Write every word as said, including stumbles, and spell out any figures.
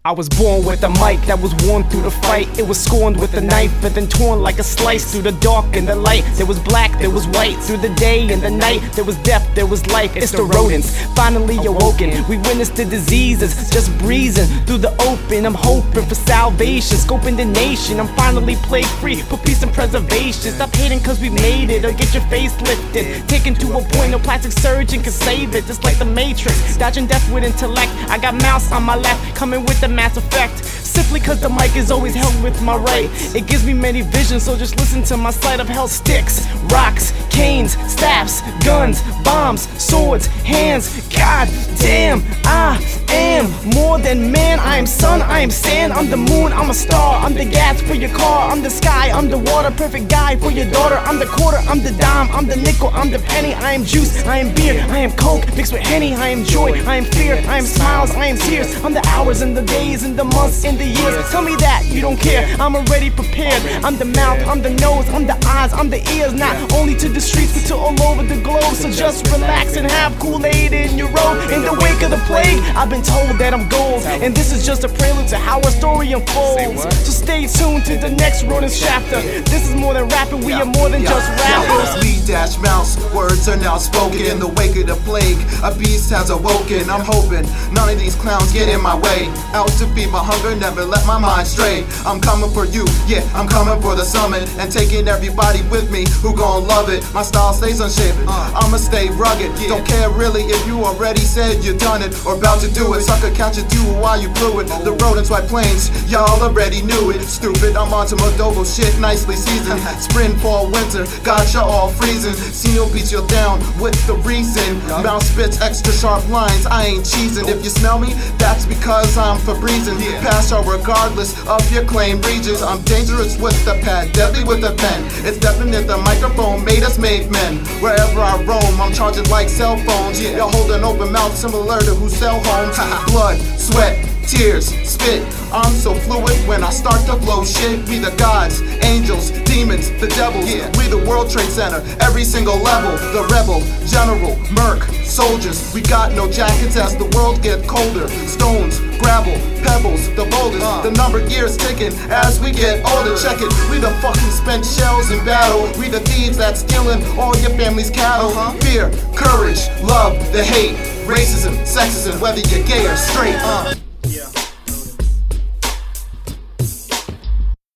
I was born with a mic that was worn through the fight. It was scorned with a knife and then torn like a slice. Through the dark and the light, there was black, there was white. Through the day and the night, there was death, there was life. It's the rodents, finally awoken. We witnessed the diseases, just breezing through the open. I'm hoping for salvation, scoping the nation. I'm finally plague free, for peace and preservation. Stop hating cause we made it, or get your face lifted. Taken to a point, no plastic surgeon can save it. Just like the Matrix, dodging death with intellect. I got mouse on my left, coming with the mass effect. Simply cause the mic is always held with my right. It gives me many visions, so just listen to my sight of hell. Sticks, rocks, canes, staffs, guns, bombs, swords, hands. God damn, I am more than man. I am sun, I am sand, I'm the moon, I'm a star. I'm the gas for your car, I'm the sky, I'm the water. Perfect guy for your daughter. I'm the quarter, I'm the dime, I'm the nickel, I'm the penny. I am juice, I am beer, I am coke mixed with Henny. I am joy, I am fear, I am smiles, I am tears. I'm the hours and the days and the months and the years. Tell me that you don't care, I'm already prepared. I'm the mouth, I'm the nose, I'm the eyes, I'm the ears. Not only to the streets but to all over the globe. So just relax and have Kool-Aid in your robe. In the wake of the plague, I've been told that I'm gold, and this is just a prelude to how our story unfolds. So stay tuned to the next Rodents chapter. This is more than rapping, we are more than just rappers. Lead dash mouse, words are now spoken. In the wake of the plague, a beast has awoken. I'm hoping none of these clowns get in my way. Out to feed my hunger, never let my mind stray. I'm coming for you, yeah, I'm coming for the summit, and taking everybody with me who gon' love it. My style stays unshaven, I'ma stay rugged. Don't care really if you already said you done it or about to do it. Sucker catch a duel while you blew it. The rodents, white plains, y'all already knew it. Stupid, I'm onto Modogo shit, nicely seasoned. Spring, fall, winter, got you all freezing. Senior beats you down with the reason. Mouth spits extra sharp lines, I ain't cheesing. If you smell me, that's because I'm Febrezing. Pass y'all regardless of your claim regions. I'm dangerous with the pad, deadly with the pen. It's definite the microphone made us made men. Wherever I roam, I'm charging like cell phones. Y'all hold an open mouth similar to who sell homes. Blood, sweat, tears, spit. I'm so fluid when I start to flow shit. We the gods, angels, demons, the devils. We the World Trade Center, every single level. The rebel, general, merc, soldiers. We got no jackets as the world get colder. Stones, gravel, pebbles, the boulders. The number gears ticking as we get older. Check it, we the fucking spent shells in battle. We the thieves that's stealing all your family's cattle. Fear, courage, love, the hate, racism, sexism, whether you're gay or straight.